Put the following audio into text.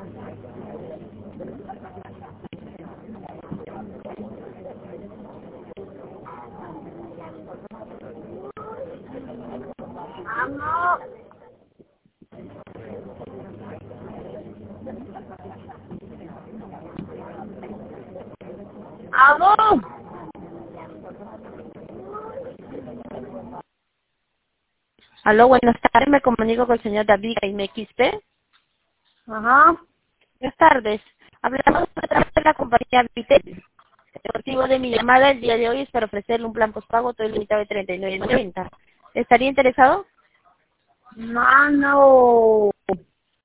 ¡Aló! Aló, buenas tardes, me comunico con el señor David MXP. Ajá. Buenas tardes. Hablamos a través de la compañía Vitel. El motivo de mi llamada el día de hoy es para ofrecerle un plan postpago todo limitado de 39.90. ¿Estaría interesado? No.